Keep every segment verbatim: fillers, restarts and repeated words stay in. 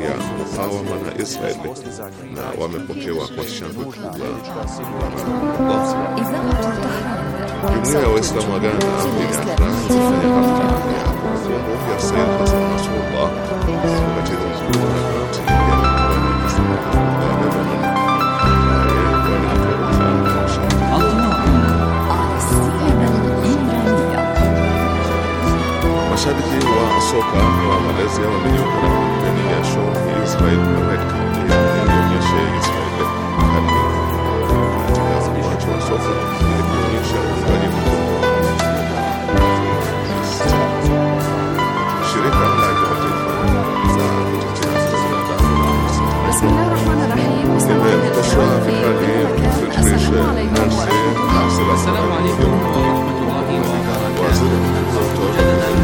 ya mukawama na Israeli na wamepokewa kwa shangwe kubwa. Jumuiya ya Waislamu wa Ghana ilianza kufanya hafla ya kumbukumbu ya Sayyid Hassan Nasrullah, mkatibu mkuu wa harakati ya Muungano wa Kiislamu wa Lebanon, ambaye mashabiki wa soka wa Malaysia wamejiunga na kampeni ya Show Israel Red Card inayoonyesha Israel kali katika uwanja wa soka ili kuonyesha uungaji mkono wa shirika la kimataifa za kutetea haki za binadamu limepaswa vikali Friedrich Merz Assalamu alaikum wa rahmatullahi wa barakatuh.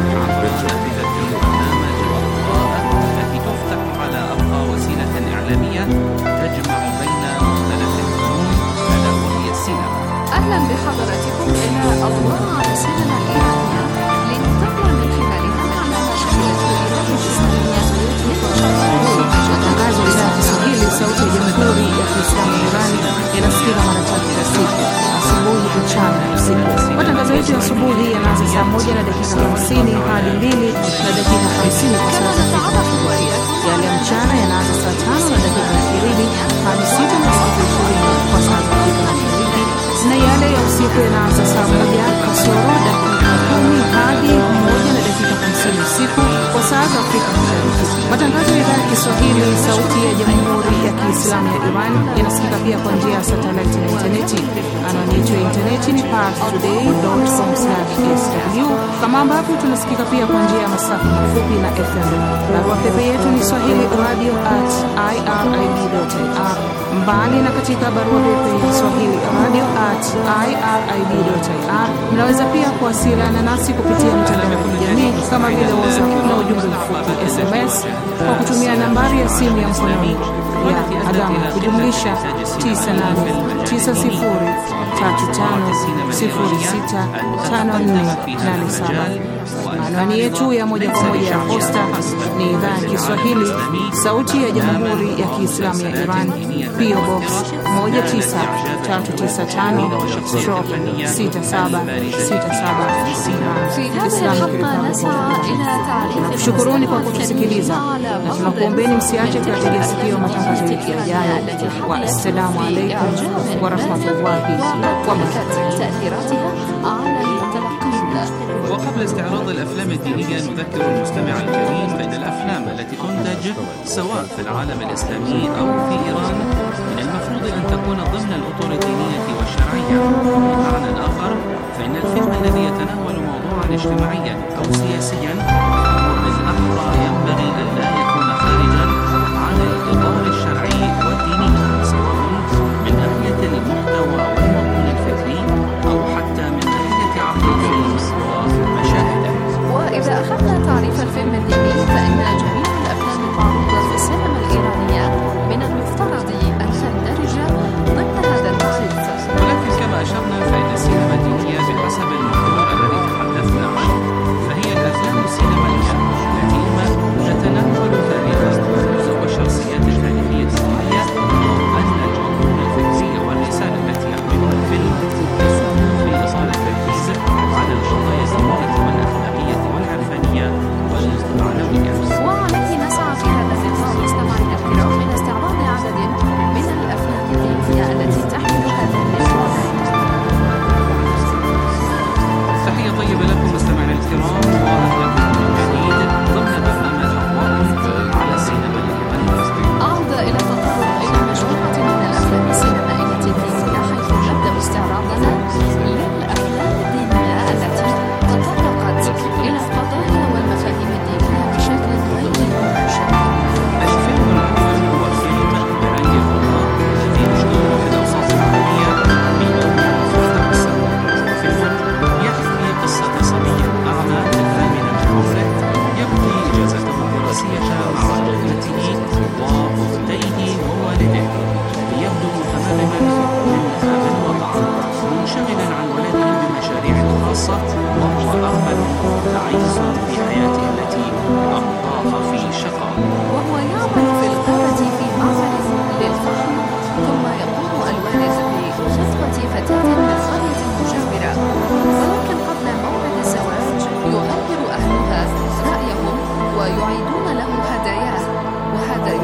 تجمع بين مختلف الفنون ألا وهي السينما. أهلا بحضراتكم إلى أضواء السينما الإيرانية لنطلع من خلالها على مشاهد الإيران الإسلامية. Matangazo ya Kiswahili sauti ya Jamhuri ya Kiislamu ya Iran yanasikika mara tatu kwa siku, asubuhi, mchana na usiku. Matangazo yetu ya asubuhi yanaanza saa moja na dakika hamsini hadi mbili na dakika hamsini kwa saa za Afrika Mashariki. Yale ya mchana yanaanza saa tano na dakika ishirini hadi sita na dakika ishirini kwa saa za Afrika Mashariki, na yale ya usiku yanaanza saa moja kasoro dakika kumi hadi moja na dakika hamsini usiku kwa saa za Afrika Mashariki. Matangazo ya idhaa ya Kiswahili sauti ya Jamhuri ya Kiislamu ya Iran yanasikika pia kwa njia ya satellite na interneti. Anwani yetu ya interneti ni parstoday dot com slash s w, kama ambavyo tunasikika pia kwa njia ya masafa mafupi na F M. Barua pepe yetu ni swahili radio at irib dot i r. Mbali na katika barua pepe ya swahili radio at irib dot i r, mnaweza pia kuwasiliana nasi kupitia mitandao ya kijamii kama vile WhatsApp na ujumbe mfupi S M S kwa kutumia nambari ya simu ya mkononi ya alama kujumlisha tisa nane tisa sifuri tatu tano sifuri sita tano nne nane saba. Anwani yetu ya moja kwa moja ya posta ni idhaa ya Kiswahili sauti ya Jamhuri ya Kiislamu ya Iran, P O Box moja tisa tatu tisa tano sita saba sita saba. Shukuruni kwa kutusikiliza na tunakuombeni msiache kuyategea sikio matangazo yetu yajayo. Wa assalamu alaikum wa rahmatullahi wa barakatuh. وقبل استعراض الأفلام الدينية نذكر المستمع الكريم بأن الأفلام التي تنتج سواء في العالم الإسلامي أو في إيران من المفروض أن تكون ضمن الأطر الدينية والشرعية. بمعنى آخر فإن الفيلم الذي يتناول موضوعا اجتماعيا أو سياسيا من الأحرى ينبغي أن لا يكون خارجا عن الإطار الشرعي والديني، سواء من ناحية المحتوى والمضمون الفكري أو حتى من ناحية عقد الفيلم ومشاهده. وإذا أخذنا تعريف الفيلم الديني فإن جميع الأفلام المعروضة في السينما الإيرانية من المفترض أن تندرج ضمن هذا التعريف. ولكن كما أشرنا فإن السينما الدينية بحسب المفهوم الذي تحدثنا عنه فهي الأفلام السينمائية التي إما تتناول تاريخ الرموز والشخصيات التاريخية الدينية أو أن المضمون الفكري والرسالة التي يحملها الفيلم تسهم في إيصال التركيز على القضايا الدينية والأخلاقية والعرفانية والمعنوية. وعليه نسعى في هذا الإطار مستمعينا الكرام من استعراض عدد من الأفلام الدينية التي تحمل هذا المضمون. تحية طيبة لكم مستمعينا الكرام وأهلا بكم من جديد ضمن برنامج أضواء على السينما الإيرانية. أعود إلى تطرق إلى مجموعة من الأفلام السينمائية الدينية حيث نبدأ استعراضنا للأفلام الدينية التي تطرقت إلى القضايا والمفاهيم الدينية بشكل غير مباشر. الفيلم الأول هو فيلم برنج الغضاء الذي نشره في الأوساط العالمية بمبنى مفتاح السماء. فيلم يحكي قصة صبي أعمى في الثامنة من عمره يبدي إجازته الدراسية مع ابنته وأختيه ووالده، يبدو متمرما من باب وطعن منشغلا عن ولده بمشاريعه الخاصة وهو أرمل تعيس في حياته التي أقضاها في شقاء. وهو يعمل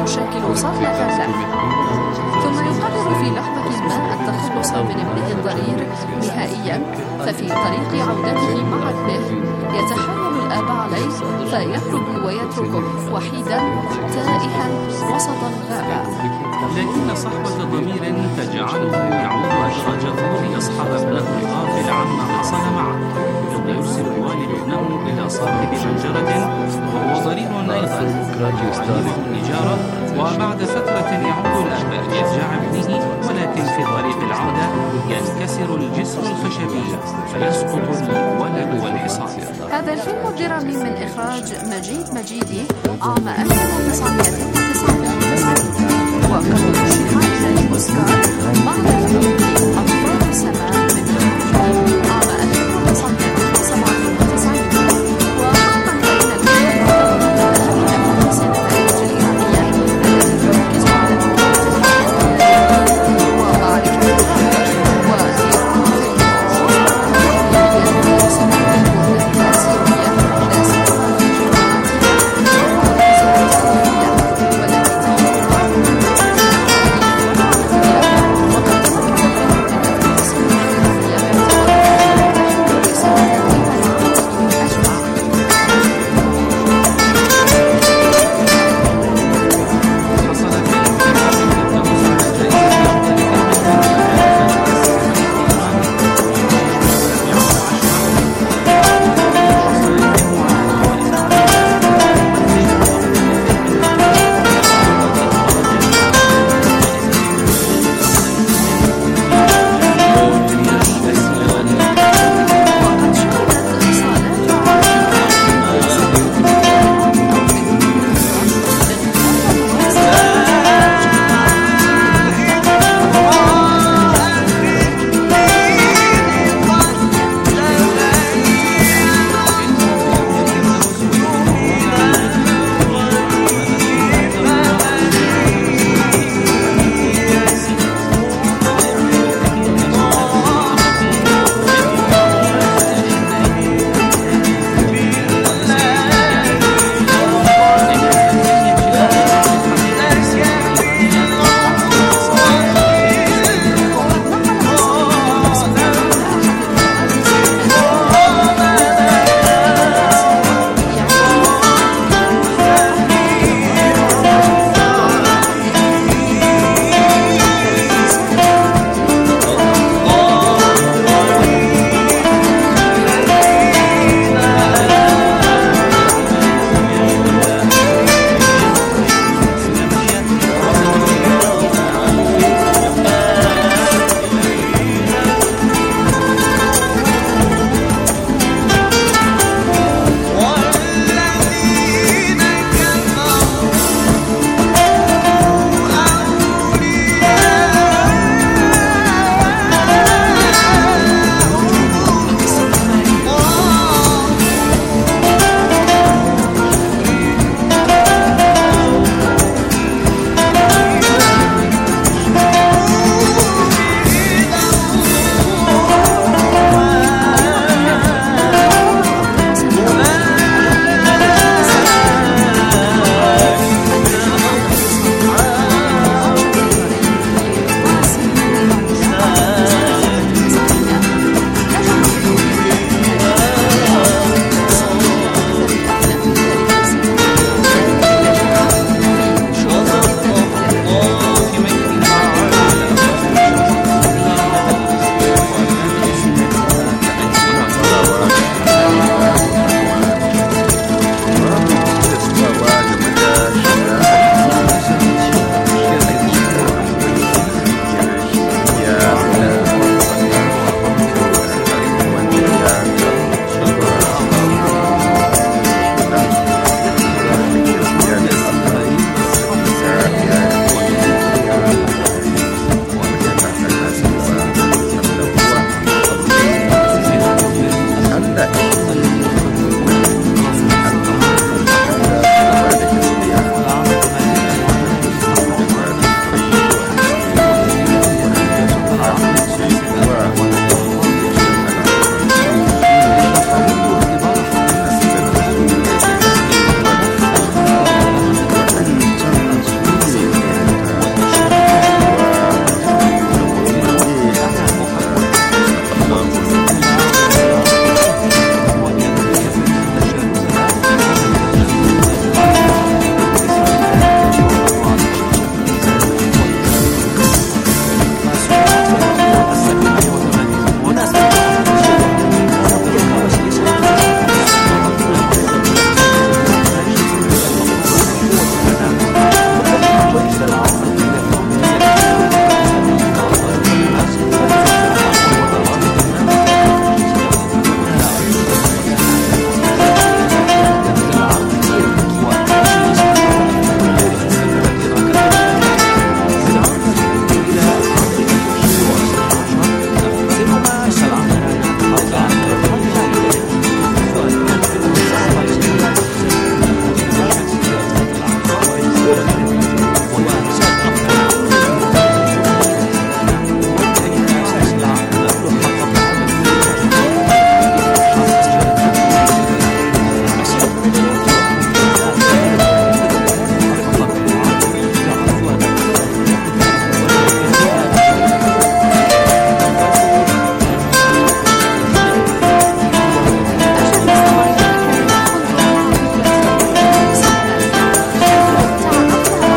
يشكل صدمة له، ثم يقرر في لحظة ما التخلص من ابنه الضرير نهائيا. ففي طريق عودته مع ابنه يتحايل الآب عليه فيهرب ويتركه وحيدا تائها وسط الغابة. لكن صحبة ضمير تجعله يعود أدراجه ليصحب ابنه الغافل عما حصل معه. ثم يرسل الوالد ابنه إلى صاحب منجرة وهو ضرير أيضا يعلمه النجارة، وبعد فترة يعود الأب ليرجع ابنه، ولكن في طريق العودة ينكسر الجسر الخشبي فيسقط الولد والحصان. هذا الفيلم الدرامي من إخراج مجيد مجيدي عام ألف وتسعمائة وتسعة وتسعين وقد رشح إلى الأوسكار بعد فيلم أطفال السماء من إخراج عام ألف وتسعمائة وسبعة وتسعين. وحقا فإن الفيلم يعتبر من أحسن النتائج الإيرانية التي تركز على التكنولوجيا ومعرفة الواقع وإيران في تعرفنا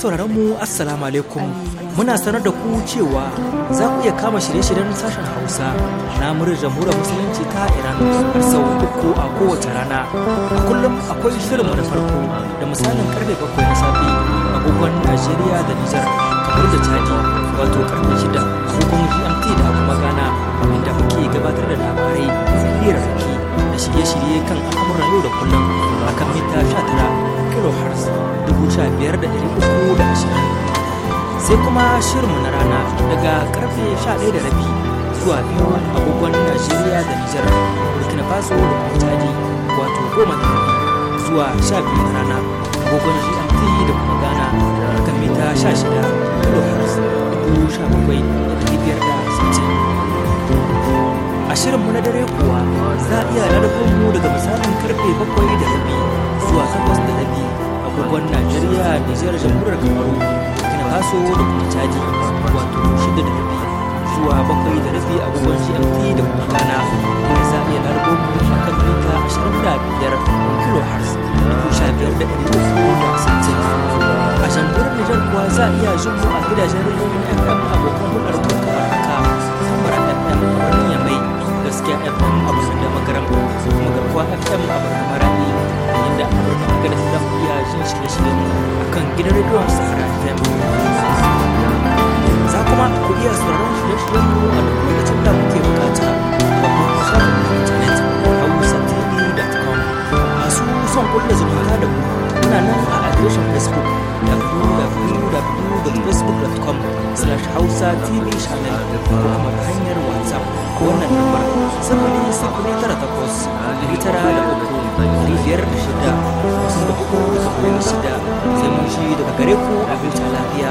sauraron mu assalamu alaikum. Muna sanar da ku cewa za ku iya kama shirye-shiryen sashen Hausa na muryar jamhuriyar musulunci ta Iran har sau uku a kowace rana. A kullum akwai shirinmu na farko da misalin karfe bakwai na safe agogon Najeriya da Nijar kamar da Chadi wato karfe shida agogon G M T da kuma Ghana, inda muke gabatar da labarai, hirarraki da shirye-shirye kan al'amuran yau da kullum akan mita sha tara kilohertz dubu sha biyar da ɗari uku da ashirin. Sai kuma shirinmu na rana daga karfe sha ɗaya da rabi zuwa biyu agogon Najeriya da Nijar, Burkina Faso da kuma Chadi wato goma da rabi zuwa sha biyu na rana agogon G M T da kuma Ghana akan mita sha shida kilohertz dubu sha bakwai da ɗari biyar da sittin. A shirinmu na dare kuwa za a iya lalakon mu daga misalin karfe bakwai da rabi zuwa takwas da rabi agogon Najeriya, Nijar, Jamhuriyar Kamaru, Burkina Faso da kuma Chadi wato shida da rabi zuwa bakwai da rabi agogon G M T da kuma Ghana, da za a iya lalakon mu a kan mita ashirin da biyar kilohertz dubu sha biyar da ɗari uku da sittin. A Jamhuriyar Nijar kuwa za a iya jin mu a gidajen rediyon F M abokan hulɗar mu kamar haka: Samara F M a birnin Yamai, Gaskiya F M a birnin Damagaram, kuma Garkuwa F M a birnin Maradi, inda a birnin Agadez za ku iya jin shirye-shiryen a kan gidan rediyon Sahara F M. Za kuma ku iya sauraron shirye-shiryen mu a duk lokacin da kuke bukata a babban shafin intanet hausa t v dot com. Masu son kulle zumunta da mu muna nan a adireshin Facebook w w w dot facebook dot com slash hausa t v channel ko kuma ta hanyar WhatsApp ko wannan lambar sifili sifili tara takwas ɗari tara da uku ɗari biyar da shida hamsin da uku da saba'in da shida. Sai mun shi daga gare ku a huta lafiya.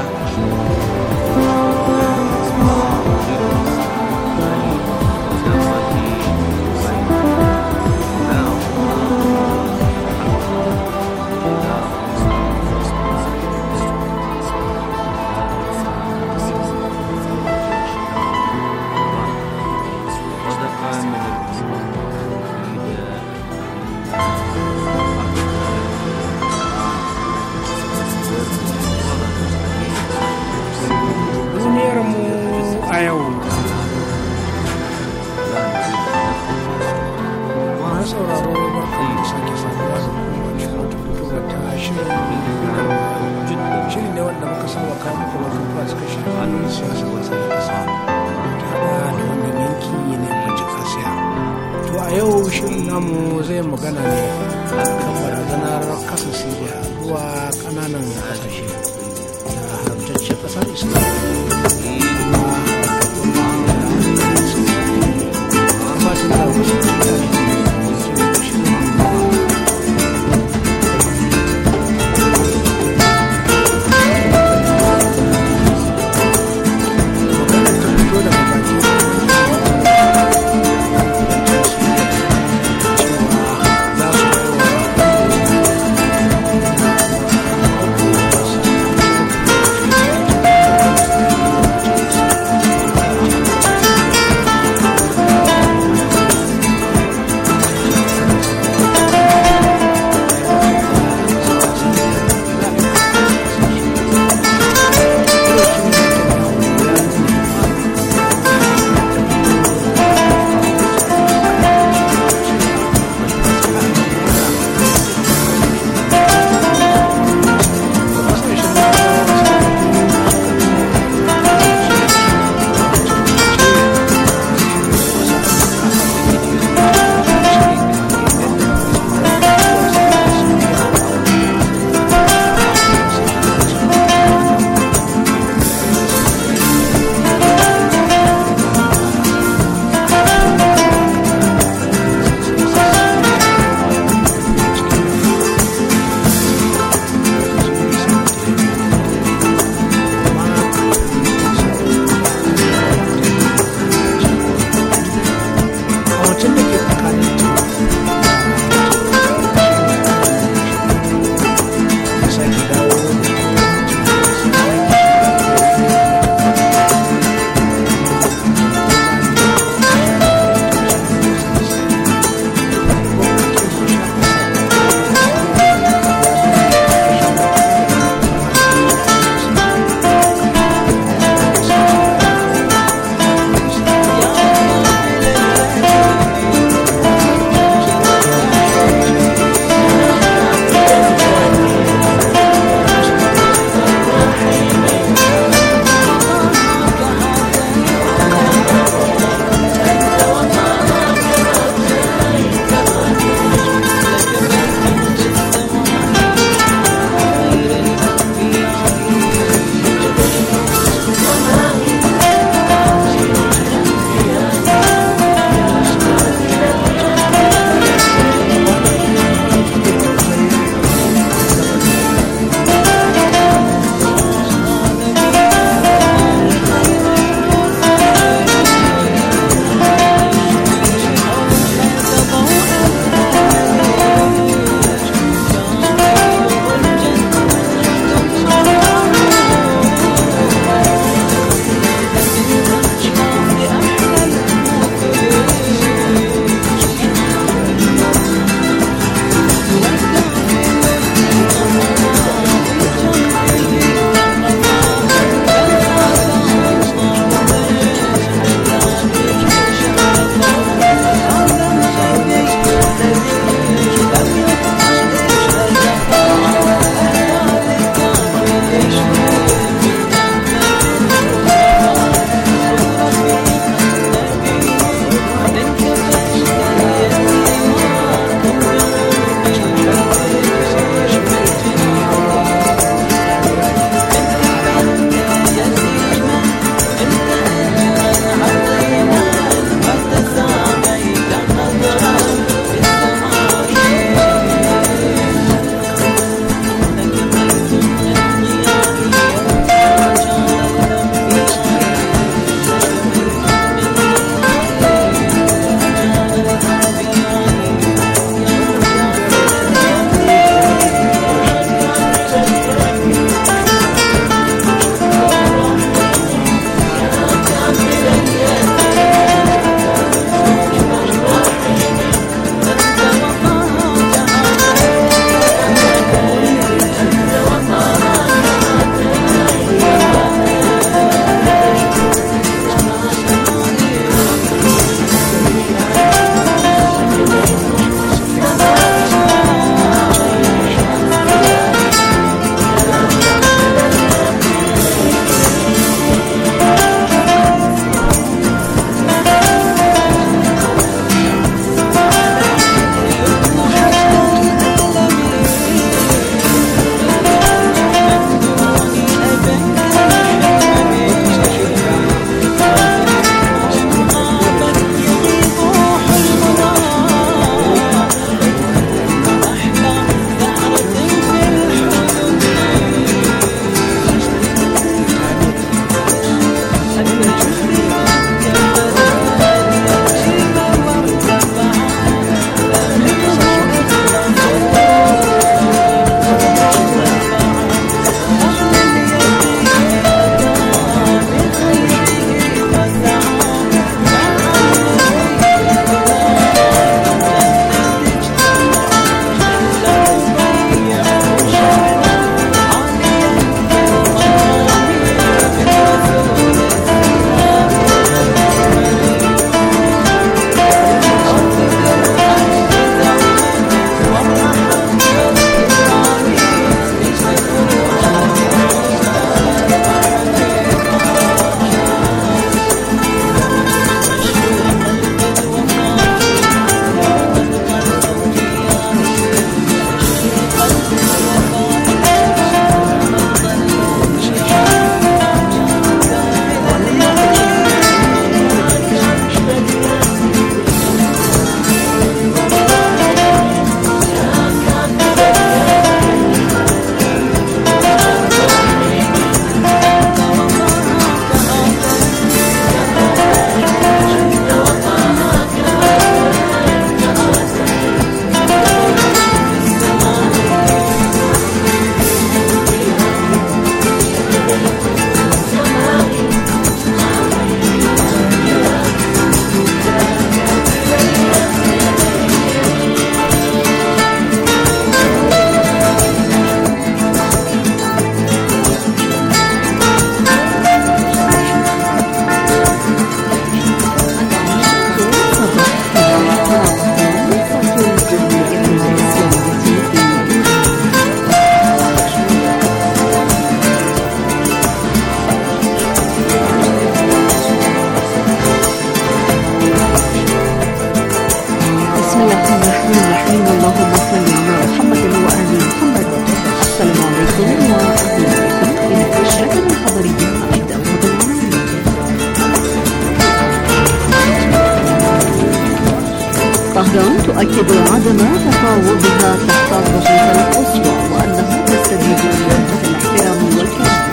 بينما تفاوضها تحت الضغوط القصوى وأنها تستجيب لوجه الاحترام والكرامة.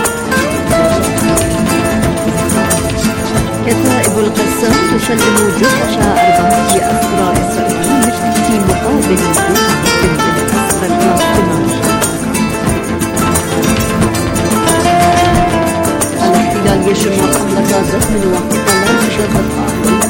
كتائب القسام تسلم جثث أربعة أسرى إسرائيليين في مقابل جثث الأسرى الفلسطينيين. الاحتلال يشن حملة غزة من واقتلاع جثث